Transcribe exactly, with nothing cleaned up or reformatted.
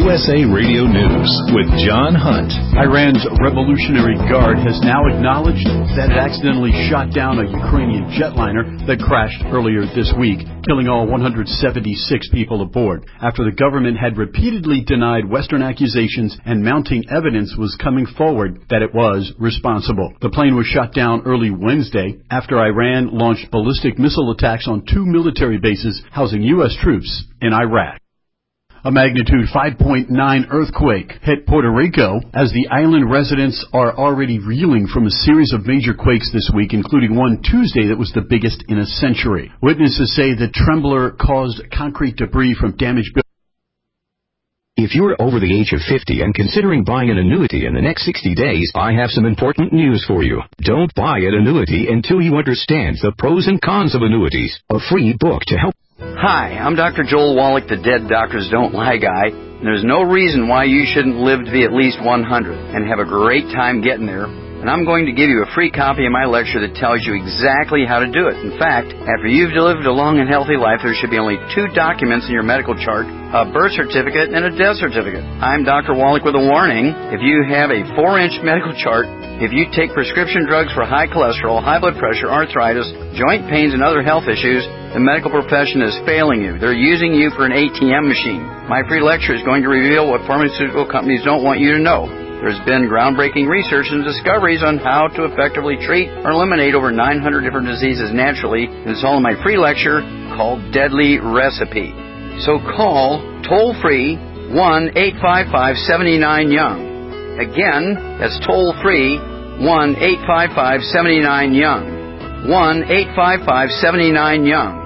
U S A Radio News with John Hunt. Iran's Revolutionary Guard has now acknowledged that it accidentally shot down a Ukrainian jetliner that crashed earlier this week, killing all one hundred seventy-six people aboard, after the government had repeatedly denied Western accusations and mounting evidence was coming forward that it was responsible. The plane was shot down early Wednesday after Iran launched ballistic missile attacks on two military bases housing U S troops in Iraq. A magnitude five point nine earthquake hit Puerto Rico as the island residents are already reeling from a series of major quakes this week, including one Tuesday that was the biggest in a century. Witnesses say the trembler caused concrete debris from damaged buildings. If you're over the age of fifty and considering buying an annuity in the next sixty days, I have some important news for you. Don't buy an annuity until you understand the pros and cons of annuities. A free book to help. Hi, I'm Doctor Joel Wallach, the Dead Doctors Don't Lie guy. And there's no reason why you shouldn't live to be at least one hundred and have a great time getting there. And I'm going to give you a free copy of my lecture that tells you exactly how to do it. In fact, after you've lived a long and healthy life, there should be only two documents in your medical chart, a birth certificate and a death certificate. I'm Doctor Wallach with a warning. If you have a four-inch medical chart, if you take prescription drugs for high cholesterol, high blood pressure, arthritis, joint pains, and other health issues, the medical profession is failing you. They're using you for an A T M machine. My free lecture is going to reveal what pharmaceutical companies don't want you to know. There's been groundbreaking research and discoveries on how to effectively treat or eliminate over nine hundred different diseases naturally, and it's all in my free lecture called Deadly Recipe. So call toll-free one eight five five, seven nine, young. Again, that's toll-free one eight five five, seven nine, young. one eight five five, seven nine, young.